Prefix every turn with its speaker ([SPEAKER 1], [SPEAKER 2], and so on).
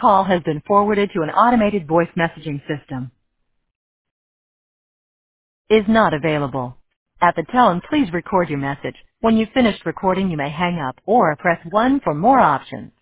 [SPEAKER 1] call has been forwarded to an automated voice messaging system. Is not available. At the tone, please record your message. When you've finished recording, you may hang up or press 1 for more options.